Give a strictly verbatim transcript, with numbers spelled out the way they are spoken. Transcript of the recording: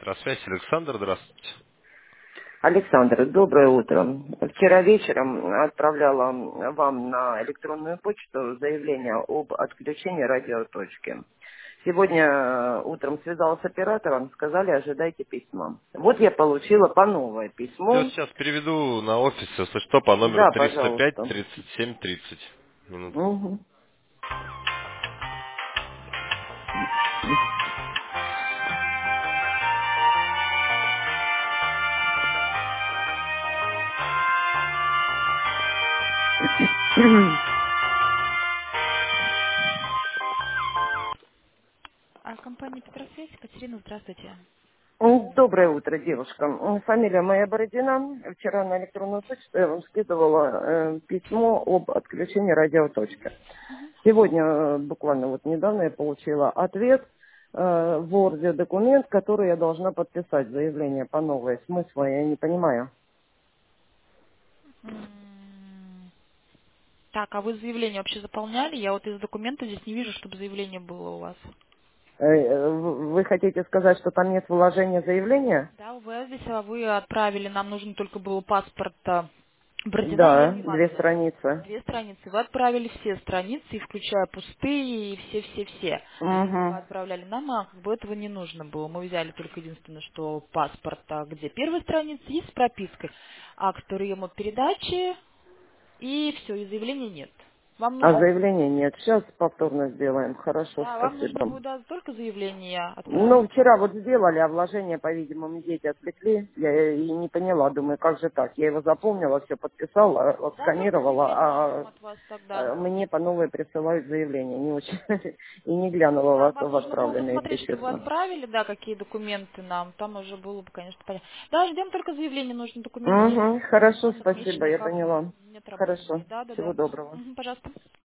Метросвязь, Александр, здравствуйте. Александр, доброе утро. Вчера вечером отправляла вам на электронную почту заявление об отключении радиоточки. Сегодня э, утром связалась с оператором, сказали, ожидайте письма. Вот я получила по новое Я письмо. сейчас переведу на офис, если что, по номеру Да, триста пять пожалуйста. тридцать семь тридцать. Минутку. Мгм. А компания Петросвязь, Екатерина, здравствуйте. Доброе утро, девушка. М, Фамилия моя Бородина. Вчера на электронную почту я вам скидывала э, письмо об отключении радиоточки. Сегодня, э, буквально вот недавно, я получила ответ э, в Word документ, который я должна подписать, заявление по новой. Смысла я не понимаю. М, Так, а вы заявление вообще заполняли? Я вот из документа здесь не вижу, чтобы заявление было у вас. Э, э, в- Вы хотите сказать, что там нет вложения заявления? Да, вы здесь, а вы отправили, нам нужно только было паспорт а, Бородина Да, Елены две Ивановны. страницы. Две страницы. Вы отправили все страницы, и включая пустые, и все-все-все. То есть, если вы Угу. отправляли нам, а, как бы этого не нужно было. Мы взяли только единственное, что паспорт, а, где первая страница, и с пропиской. Акт приема передачи, и все, и заявления нет. Вам А нужно, заявления нет. Сейчас повторно сделаем. Хорошо, да, вам нужно спасибо. будет да, только заявление отправить. Ну, вчера вот сделали, а вложения, по-видимому, дети отвлекли. Я и не поняла, думаю, как же так? Я его заполнила, все подписала, Да, только отсканировала, заявление а ждем от вас тогда. э, мне по новой присылают заявление. Не очень. И не глянула Да, в вам в нужно было отправленные, если посмотреть, что вы честно. отправили, да, какие документы нам. Там уже было бы, конечно, понятно. Да, ждем только заявление, нужно документ нет. Угу, хорошо, Он спасибо, отмеченный я как поняла. нет работы. Хорошо, Да, да, всего да. доброго. Мгм, пожалуйста.